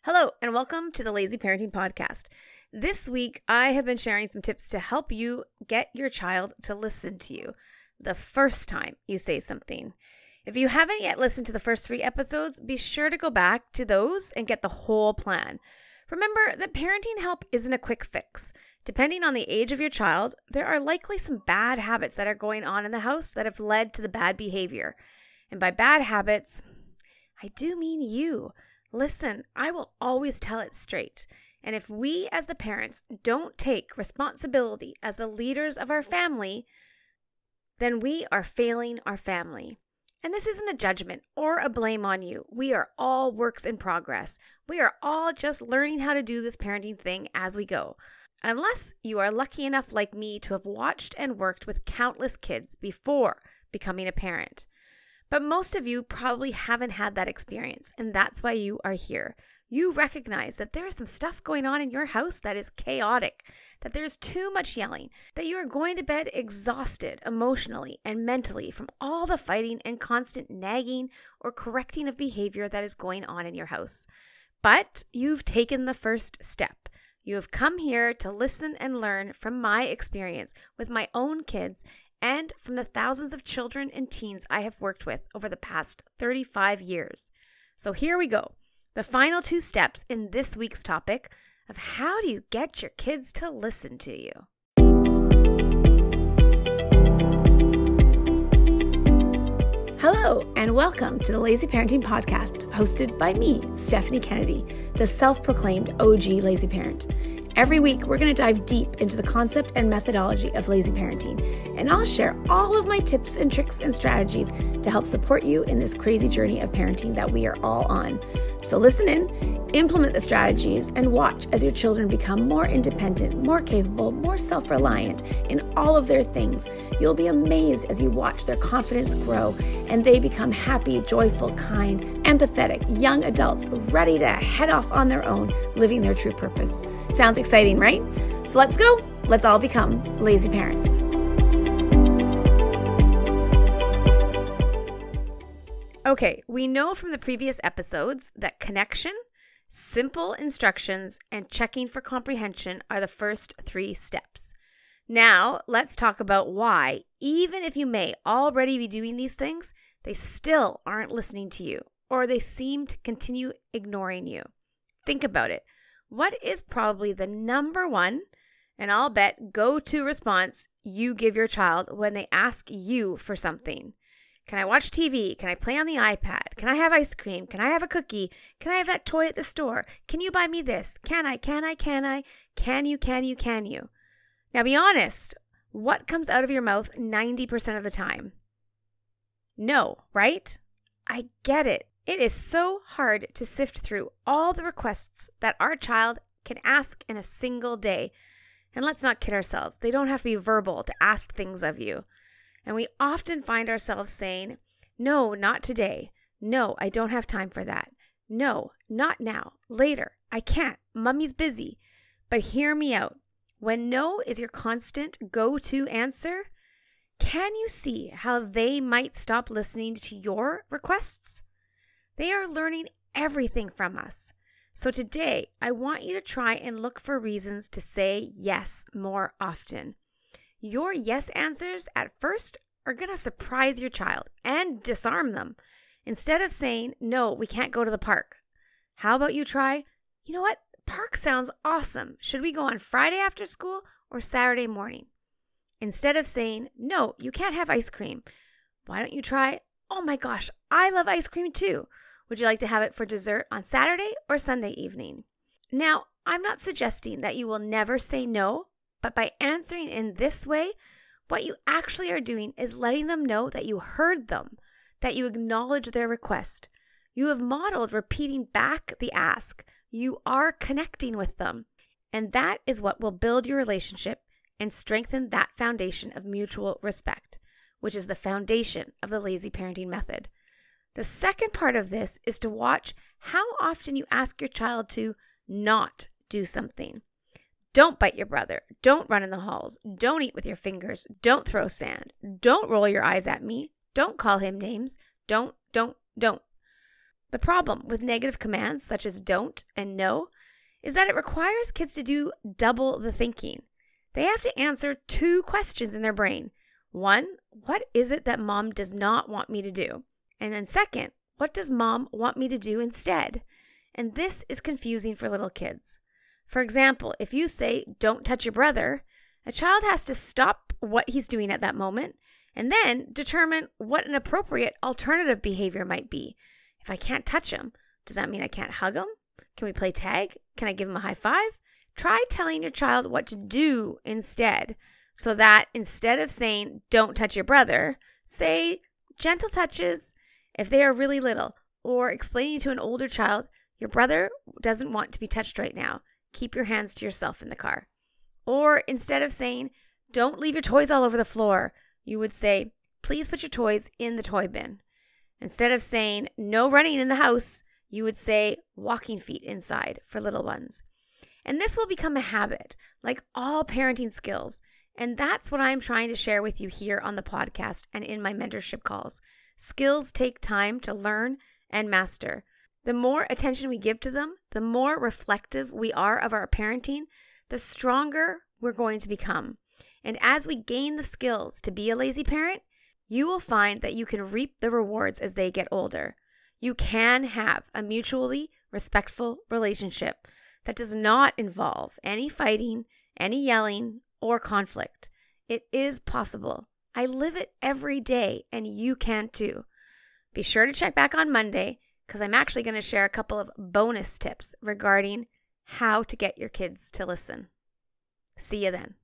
Hello, and welcome to the Lazy Parenting Podcast. This week, I have been sharing some tips to help you get your child to listen to you the first time you say something. If you haven't yet listened to the first 3 episodes, be sure to go back to those and get the whole plan. Remember that parenting help isn't a quick fix. Depending on the age of your child, there are likely some bad habits that are going on in the house that have led to the bad behavior. And by bad habits, I do mean you. Listen, I will always tell it straight. And if we as the parents don't take responsibility as the leaders of our family, then we are failing our family. And this isn't a judgment or a blame on you. We are all works in progress. We are all just learning how to do this parenting thing as we go. Unless you are lucky enough like me to have watched and worked with countless kids before becoming a parent. But most of you probably haven't had that experience, and that's why you are here. You recognize that there is some stuff going on in your house that is chaotic, that there is too much yelling, that you are going to bed exhausted emotionally and mentally from all the fighting and constant nagging or correcting of behavior that is going on in your house. But you've taken the first step. You have come here to listen and learn from my experience with my own kids and from the thousands of children and teens I have worked with over the past 35 years. So here we go. The final 2 steps in this week's topic of how do you get your kids to listen to you? Hello, and welcome to the Lazy Parenting Podcast, hosted by me, Stephanie Kennedy, the self-proclaimed OG lazy parent. Every week, we're going to dive deep into the concept and methodology of lazy parenting, and I'll share all of my tips and tricks and strategies to help support you in this crazy journey of parenting that we are all on. So listen in, implement the strategies, and watch as your children become more independent, more capable, more self-reliant in all of their things. You'll be amazed as you watch their confidence grow and they become happy, joyful, kind, empathetic, young adults ready to head off on their own, living their true purpose. Sounds exciting, right? So let's go. Let's all become lazy parents. Okay, we know from the previous episodes that connection, simple instructions, and checking for comprehension are the first 3 steps. Now, let's talk about why, even if you may already be doing these things, they still aren't listening to you, or they seem to continue ignoring you. Think about it. What is probably the number one, and I'll bet go-to response you give your child when they ask you for something? Can I watch TV? Can I play on the iPad? Can I have ice cream? Can I have a cookie? Can I have that toy at the store? Can you buy me this? Can I? Can you? Now be honest. What comes out of your mouth 90% of the time? No, right? I get it. It is so hard to sift through all the requests that our child can ask in a single day. And let's not kid ourselves. They don't have to be verbal to ask things of you. And we often find ourselves saying, no, not today. No, I don't have time for that. No, not now. Later. I can't. Mommy's busy. But hear me out. When no is your constant go-to answer, can you see how they might stop listening to your requests? They are learning everything from us. So today, I want you to try and look for reasons to say yes more often. Your yes answers at first are going to surprise your child and disarm them. Instead of saying, no, we can't go to the park. How about you try, you know what? Park sounds awesome. Should we go on Friday after school or Saturday morning? Instead of saying, no, you can't have ice cream. Why don't you try, oh my gosh, I love ice cream too. Would you like to have it for dessert on Saturday or Sunday evening? Now, I'm not suggesting that you will never say no, but by answering in this way, what you actually are doing is letting them know that you heard them, that you acknowledge their request. You have modeled repeating back the ask. You are connecting with them. And that is what will build your relationship and strengthen that foundation of mutual respect, which is the foundation of the lazy parenting method. The second part of this is to watch how often you ask your child to not do something. Don't bite your brother. Don't run in the halls. Don't eat with your fingers. Don't throw sand. Don't roll your eyes at me. Don't call him names. Don't. The problem with negative commands such as don't and no is that it requires kids to do double the thinking. They have to answer 2 questions in their brain. 1, what is it that mom does not want me to do? And then second, what does mom want me to do instead? And this is confusing for little kids. For example, if you say, don't touch your brother, a child has to stop what he's doing at that moment and then determine what an appropriate alternative behavior might be. If I can't touch him, does that mean I can't hug him? Can we play tag? Can I give him a high five? Try telling your child what to do instead, so that instead of saying, don't touch your brother, say gentle touches if they are really little, or explaining to an older child, your brother doesn't want to be touched right now. Keep your hands to yourself in the car. Or instead of saying, don't leave your toys all over the floor, you would say, please put your toys in the toy bin. Instead of saying, no running in the house, you would say, walking feet inside for little ones. And this will become a habit, like all parenting skills. And that's what I'm trying to share with you here on the podcast and in my mentorship calls. Skills take time to learn and master. The more attention we give to them, the more reflective we are of our parenting, the stronger we're going to become. And as we gain the skills to be a lazy parent, you will find that you can reap the rewards as they get older. You can have a mutually respectful relationship that does not involve any fighting, any yelling, or conflict. It is possible. I live it every day, and you can too. Be sure to check back on Monday, because I'm actually going to share a couple of bonus tips regarding how to get your kids to listen. See you then.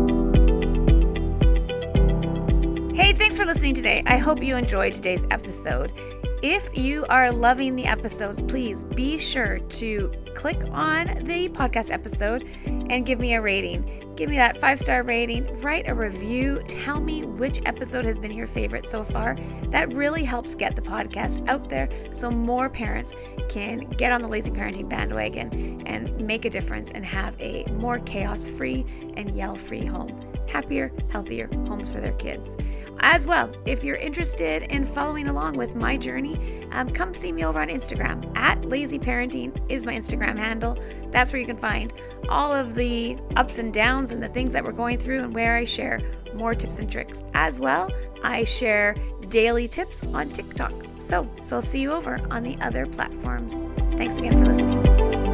Hey, thanks for listening today. I hope you enjoyed today's episode. If you are loving the episodes, please be sure to click on the podcast episode and give me a rating. Give me that 5-star rating, write a review, tell me which episode has been your favorite so far. That really helps get the podcast out there so more parents can get on the lazy parenting bandwagon and make a difference and have a more chaos-free and yell-free home. Happier, healthier homes for their kids. As well, if you're interested in following along with my journey, come see me over on Instagram. @LazyParenting is my Instagram handle. That's where you can find all of the ups and downs and the things that we're going through and where I share more tips and tricks. As well, I share daily tips on TikTok. So I'll see you over on the other platforms. Thanks again for listening.